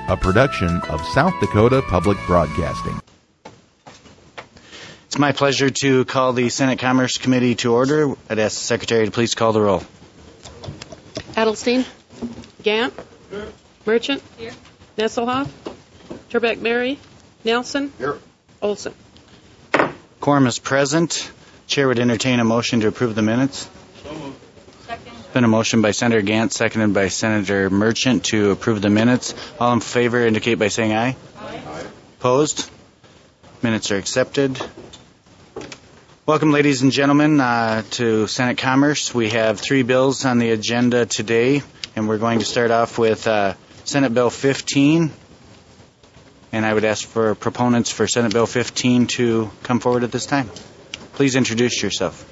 a production of South Dakota Public Broadcasting. It's my pleasure to call the Senate Commerce Committee to order. I'd ask the Secretary to please call the roll. Adelstein. Gant. Here. Merchant. Here. Nesselhoff. Turbeck-Mary. Nelson. Here. Olson. Quorum is present. Chair would entertain a motion to approve the minutes. So moved. Second. Been a motion by Senator Gant, seconded by Senator Merchant to approve the minutes. All in favor indicate by saying aye. Aye. Opposed? Minutes are accepted. Welcome, ladies and gentlemen, to Senate Commerce. We have 3 bills on the agenda today, and we're going to start off with Senate Bill 15. And I would ask for proponents for Senate Bill 15 to come forward at this time. Please introduce yourself.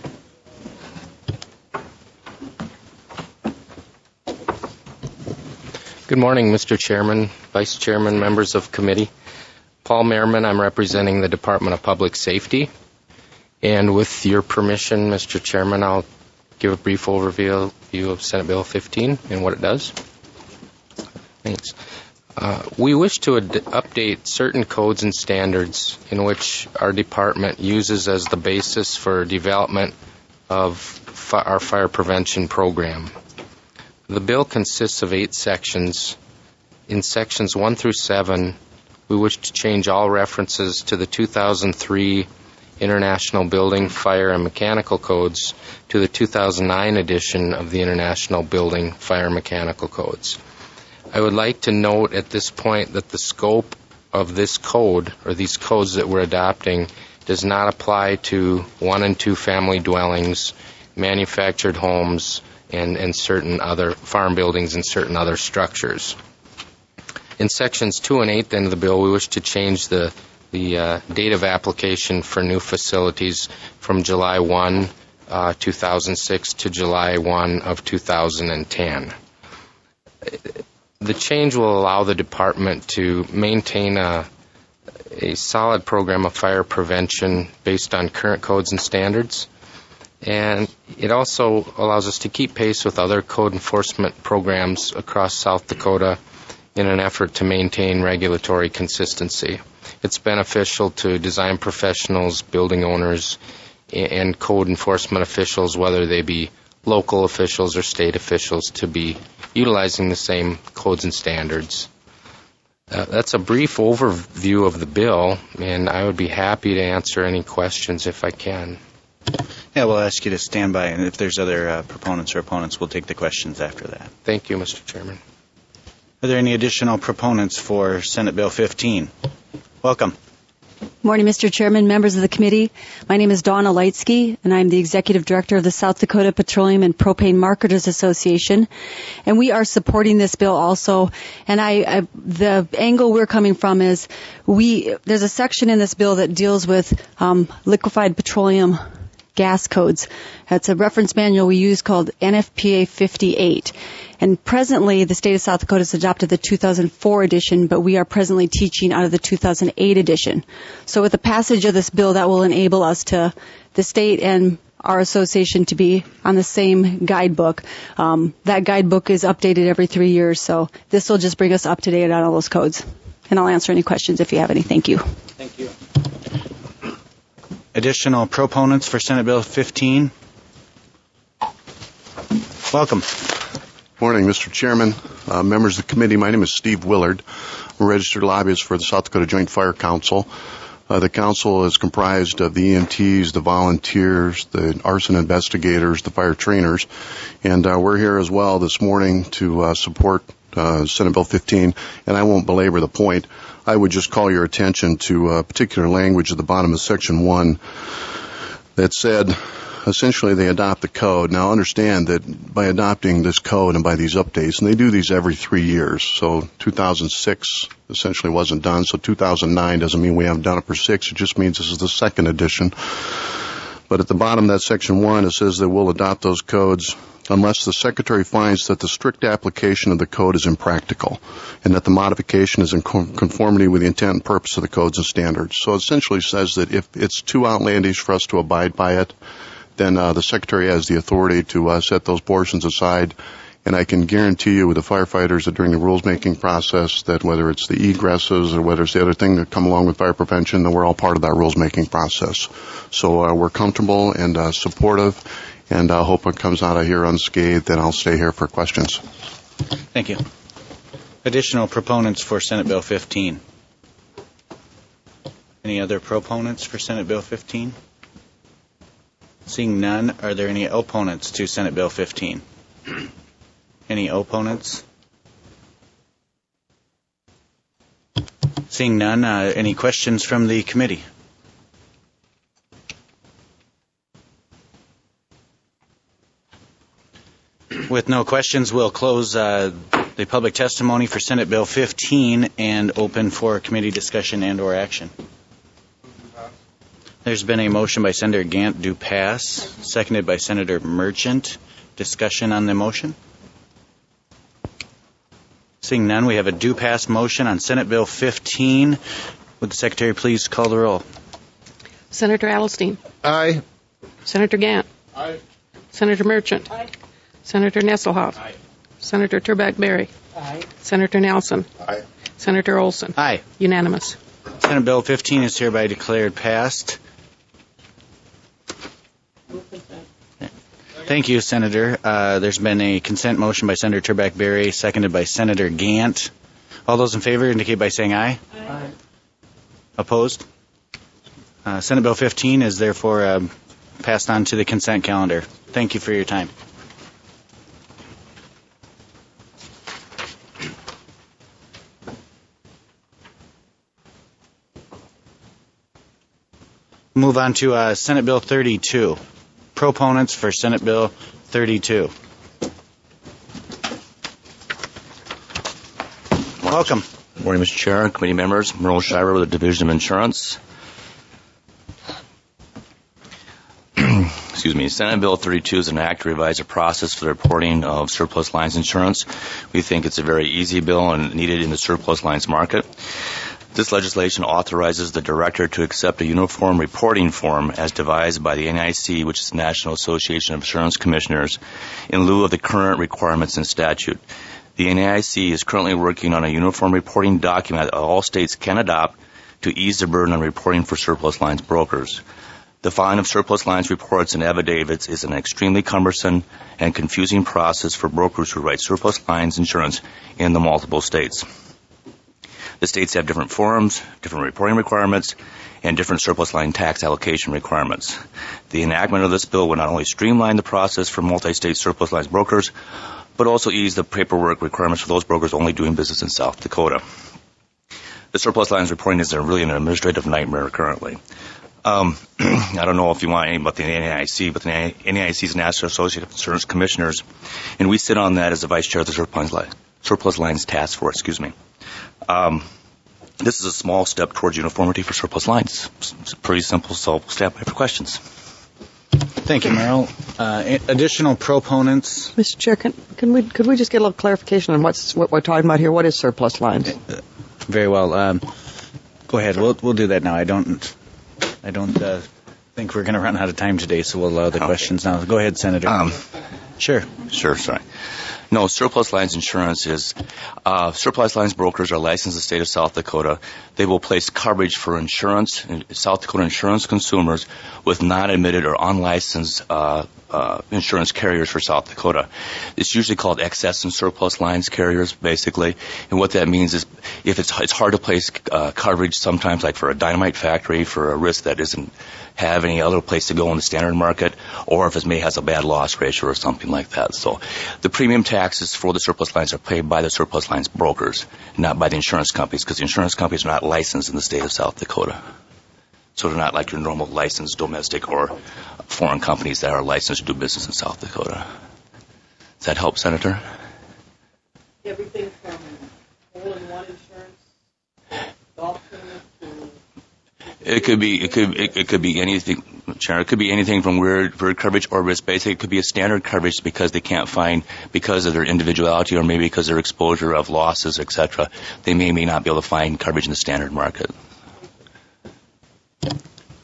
Good morning, Mr. Chairman, Vice Chairman, members of committee. Paul Merriman, I'm representing the Department of Public Safety. And with your permission, Mr. Chairman, I'll give a brief overview of Senate Bill 15 and what it does. Thanks. We wish to update certain codes and standards in which our department uses as the basis for development of our fire prevention program. The bill consists of 8 sections. In sections 1 through 7, we wish to change all references to the 2003 International Building, Fire, and Mechanical Codes to the 2009 edition of the International Building, Fire, and Mechanical Codes. I would like to note at this point that the scope of this code, or these codes that we're adopting, does not apply to 1 and 2 family dwellings, manufactured homes, and certain other farm buildings and certain other structures. In sections 2 and 8 then of the bill, we wish to change the date of application for new facilities from July 1, 2006 to July 1 of 2010. The change will allow the department to maintain a solid program of fire prevention based on current codes and standards. And it also allows us to keep pace with other code enforcement programs across South Dakota in an effort to maintain regulatory consistency. It's beneficial to design professionals, building owners, and code enforcement officials, whether they be local officials or state officials, to be utilizing the same codes and standards. That's a brief overview of the bill, and I would be happy to answer any questions if I can. Yeah, we'll ask you to stand by, and if there's other proponents or opponents, we'll take the questions after that. Thank you, Mr. Chairman. Are there any additional proponents for Senate Bill 15? Welcome. Morning, Mr. Chairman, members of the committee. My name is Donna Leitsky, and I'm the Executive Director of the South Dakota Petroleum and Propane Marketers Association. And we are supporting this bill also. And the angle we're coming from is there's a section in this bill that deals with liquefied petroleum gas codes. That's a reference manual we use called NFPA 58. And presently, the state of South Dakota has adopted the 2004 edition, but we are presently teaching out of the 2008 edition. So with the passage of this bill, that will enable us the state and our association to be on the same guidebook. That guidebook is updated every 3 years, so this will just bring us up to date on all those codes. And I'll answer any questions if you have any. Thank you. Thank you. Additional proponents for Senate Bill 15? Welcome. Morning, Mr. Chairman, members of the committee. My name is Steve Willard. I'm a registered lobbyist for the South Dakota Joint Fire Council. The council is comprised of the EMTs, the volunteers, the arson investigators, the fire trainers, and we're here as well this morning to support Senate Bill 15, and I won't belabor the point. I would just call your attention to a particular language at the bottom of Section 1 that said, essentially, they adopt the code. Now, understand that by adopting this code and by these updates, and they do these every 3 years, so 2006 essentially wasn't done, so 2009 doesn't mean we haven't done it for 6, it just means this is the second edition. But at the bottom of that Section 1, it says that we'll adopt those codes unless the Secretary finds that the strict application of the code is impractical and that the modification is in conformity with the intent and purpose of the codes and standards. So it essentially says that if it's too outlandish for us to abide by it, then the Secretary has the authority to set those portions aside And I can guarantee you with the firefighters that during the rules-making process that whether it's the egresses or whether it's the other thing that come along with fire prevention, that we're all part of that rules-making process. So we're comfortable and supportive, and I hope it comes out of here unscathed, and I'll stay here for questions. Thank you. Additional proponents for Senate Bill 15. Any other proponents for Senate Bill 15? Seeing none, are there any opponents to Senate Bill 15? Any opponents? Seeing none, any questions from the committee? With no questions, we'll close the public testimony for Senate Bill 15 and open for committee discussion and or action. There's been a motion by Senator Gant to pass, seconded by Senator Merchant. Discussion on the motion? Seeing none, we have a do pass motion on Senate Bill 15. Would the Secretary please call the roll? Senator Adelstein. Aye. Senator Gant. Aye. Senator Merchant. Aye. Senator Nesselhoff. Aye. Senator Turbeck-Berry. Aye. Senator Nelson. Aye. Senator Olson. Aye. Unanimous. Senate Bill 15 is hereby declared passed. Thank you, Senator. There's been a consent motion by Senator Turbeck-Berry, seconded by Senator Gant. All those in favor indicate by saying aye. Aye. Opposed? Senate Bill 15 is therefore passed on to the consent calendar. Thank you for your time. Move on to Senate Bill 32. Proponents for Senate Bill 32. Welcome. Good morning, Mr. Chair, committee members. Merle Shiver with the Division of Insurance. Excuse me. Senate Bill 32 is an act to revise a process for the reporting of surplus lines insurance. We think it's a very easy bill and needed in the surplus lines market. This legislation authorizes the director to accept a uniform reporting form as devised by the NAIC, which is the National Association of Insurance Commissioners, in lieu of the current requirements in statute. The NAIC is currently working on a uniform reporting document that all states can adopt to ease the burden on reporting for surplus lines brokers. The filing of surplus lines reports and affidavits is an extremely cumbersome and confusing process for brokers who write surplus lines insurance in the multiple states. The states have different forms, different reporting requirements, and different surplus line tax allocation requirements. The enactment of this bill will not only streamline the process for multi-state surplus lines brokers, but also ease the paperwork requirements for those brokers only doing business in South Dakota. The surplus lines reporting is really an administrative nightmare currently. I don't know if you want anything about the NAIC, but the NAIC is National Association of Insurance Commissioners, and we sit on that as the vice chair of the Surplus Lines Task Force. This is a small step towards uniformity for surplus lines. It's pretty simple, so stand by for questions. Thank you, Merrill. Additional proponents? Mr. Chair, could we just get a little clarification on what we're talking about here? What is surplus lines? Very well. Go ahead. We'll do that now. I don't think we're going to run out of time today, so we'll allow the questions now. Go ahead, Senator. Sure, sorry. No, surplus lines insurance is, surplus lines brokers are licensed in the state of South Dakota. They will place coverage for insurance, South Dakota insurance consumers with non-admitted or unlicensed insurance carriers for South Dakota. It's usually called excess and surplus lines carriers, basically. And what that means is if it's hard to place coverage sometimes, like for a dynamite factory, for a risk that doesn't have any other place to go in the standard market, or if it may has a bad loss ratio or something like that. So the premium taxes for the surplus lines are paid by the surplus lines brokers, not by the insurance companies, because the insurance companies are not licensed in the state of South Dakota. So they're not like your normal licensed domestic or foreign companies that are licensed to do business in South Dakota. Does that help, Senator? Everything from all-in-one insurance, golf payments to... It could be anything, Chair. It could be anything from weird coverage or risk basic. It could be a standard coverage because they can't find, because of their individuality or maybe because of their exposure of losses, etc. They may not be able to find coverage in the standard market.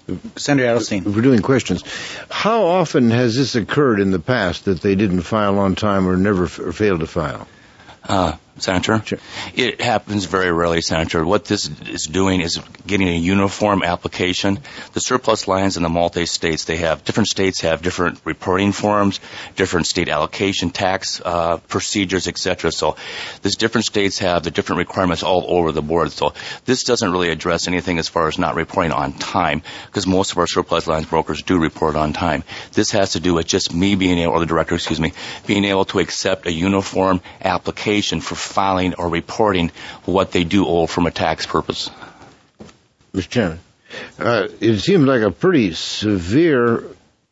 Senator Adelstein. If we're doing questions, how often has this occurred in the past that they didn't file on time or never failed to file? Senator? Sure. It happens very rarely, Senator. What this is doing is getting a uniform application. The surplus lines in the multi-states, different states have different reporting forms, different state allocation tax procedures, etc. So these different states have the different requirements all over the board. So this doesn't really address anything as far as not reporting on time, because most of our surplus lines brokers do report on time. This has to do with just me being able, or the director, being able to accept a uniform application for filing or reporting what they do owe from a tax purpose. Mr. Chairman, it seems like a pretty severe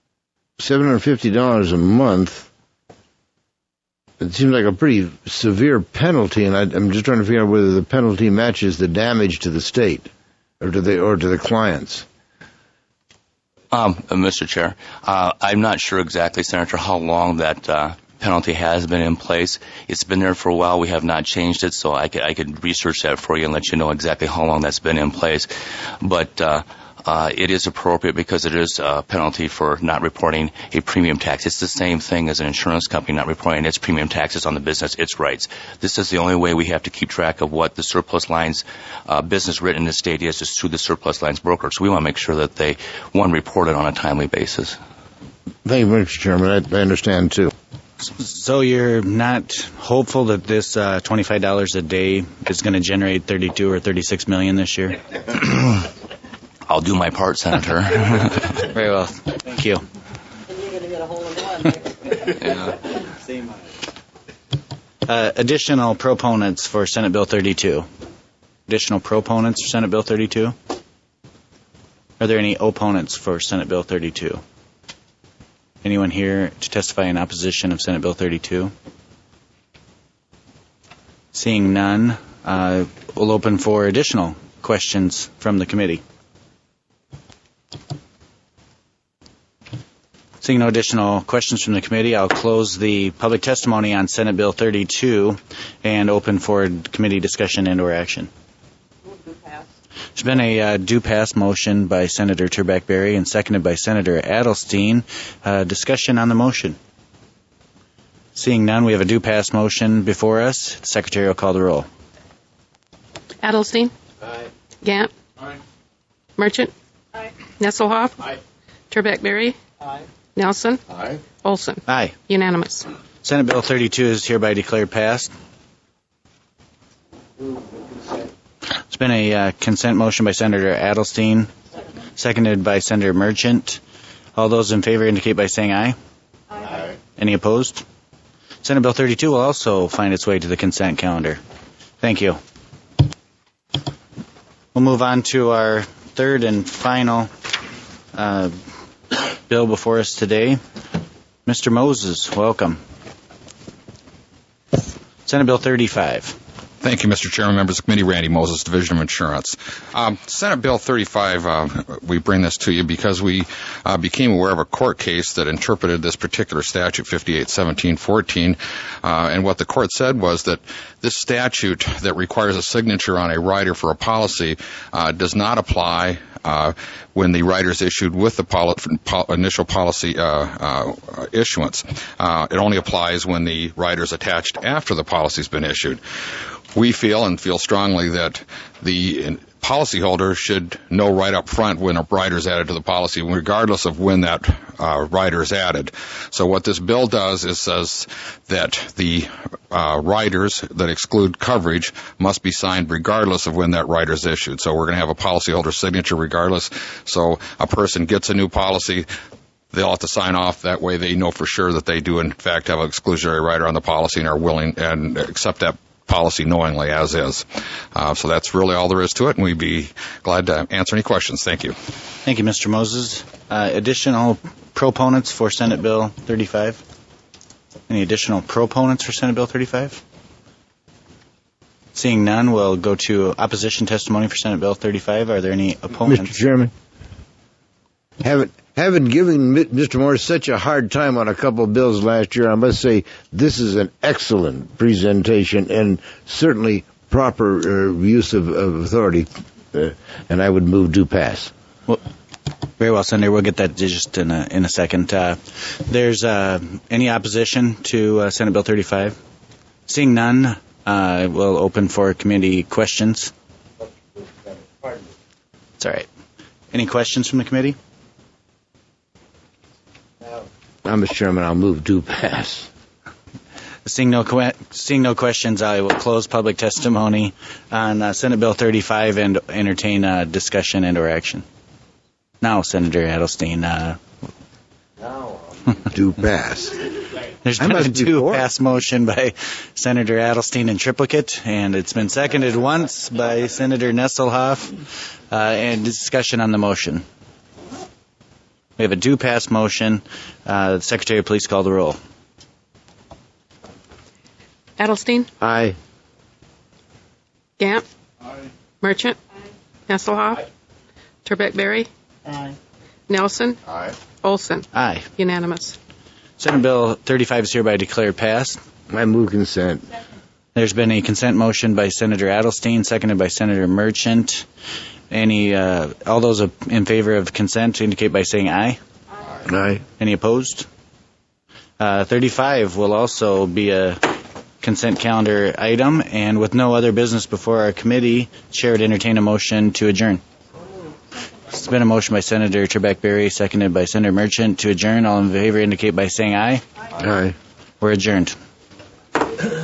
$750 a month. It seems like a pretty severe penalty, and I'm just trying to figure out whether the penalty matches the damage to the state or to the clients. Mr. Chair, I'm not sure exactly, Senator, how long that penalty has been in place. It's been there for a while. We have not changed it, so I could research that for you and let you know exactly how long that's been in place. But it is appropriate because it is a penalty for not reporting a premium tax. It's the same thing as an insurance company not reporting its premium taxes on the business, its rights. This is the only way we have to keep track of what the surplus lines business written in the state is through the surplus lines broker. So we want to make sure that they, report it on a timely basis. Thank you, Mr. Chairman. I understand, too. So you're not hopeful that this $25 a day is going to generate $32 or $36 million this year? I'll do my part, Senator. Very well. Thank you. Additional proponents for Senate Bill 32. Additional proponents for Senate Bill 32? Are there any opponents for Senate Bill 32? Anyone here to testify in opposition of Senate Bill 32? Seeing none, we'll open for additional questions from the committee. Seeing no additional questions from the committee, I'll close the public testimony on Senate Bill 32 and open for committee discussion and/or action. There's been a due pass motion by Senator Turbeck Berry and seconded by Senator Adelstein. Discussion on the motion. Seeing none, we have a due pass motion before us. The Secretary will call the roll. Adelstein? Aye. Gant? Aye. Merchant? Aye. Nesselhoff? Aye. Turbeck Berry? Aye. Nelson? Aye. Olson? Aye. Unanimous. Senate Bill 32 is hereby declared passed. There's been a consent motion by Senator Adelstein, seconded by Senator Merchant. All those in favor indicate by saying aye. Aye. Any opposed? Senate Bill 32 will also find its way to the consent calendar. Thank you. We'll move on to our third and final bill before us today. Mr. Moses, welcome. Senate Bill 35. Thank you, Mr. Chairman, members of the committee. Randy Moses, Division of Insurance. Senate Bill 35, we bring this to you because we became aware of a court case that interpreted this particular statute, 58-17-14, and what the court said was that this statute that requires a signature on a rider for a policy does not apply when the rider is issued with the initial policy issuance. It only applies when the rider is attached after the policy's been issued. We feel strongly that the policyholder should know right up front when a rider is added to the policy, regardless of when that rider is added. So what this bill does is says that the riders that exclude coverage must be signed regardless of when that rider is issued. So we're going to have a policyholder signature regardless. So a person gets a new policy, they'll have to sign off. That way they know for sure that they do in fact have an exclusionary rider on the policy and are willing and accept that policy knowingly as is. So that's really all there is to it, and we'd be glad to answer any questions. Thank you. Thank you, Mr. Moses. Additional proponents for Senate Bill 35? Any additional proponents for Senate Bill 35? Seeing none, we'll go to opposition testimony for Senate Bill 35. Are there any opponents? Mr. Chairman, having given Mr. Morris such a hard time on a couple of bills last year, I must say this is an excellent presentation and certainly proper use of authority, and I would move due pass. Well, Very well, Senator. We'll get that just in a second. There's any opposition to Senate Bill 35? Seeing none, we'll open for committee questions. It's all right. Any questions from the committee? Mr. Chairman, I'll move to pass. Seeing no questions, I will close public testimony on Senate Bill 35 and entertain discussion and/or action. Now, Senator Adelstein. To pass. There's been a to-pass motion by Senator Adelstein in triplicate, and it's been seconded once by Senator Nesselhoff, and discussion on the motion. We have a to-pass motion. The Secretary of Police call the roll. Adelstein? Aye. Gant? Merchant? Nesselhoff? Turbeck-Berry? Nelson? Olson? Aye. Unanimous. Senate Bill 35 is hereby declared passed. I move consent. There's been a consent motion by Senator Adelstein, seconded by Senator Merchant. All those in favor of consent indicate by saying aye. Aye. Any opposed? 35 will also be a consent calendar item, and with no other business before our committee, Chair would entertain a motion to adjourn. It's been a motion by Senator Turbeck-Berry, seconded by Senator Merchant to adjourn. All in favor indicate by saying aye. Aye. We're adjourned.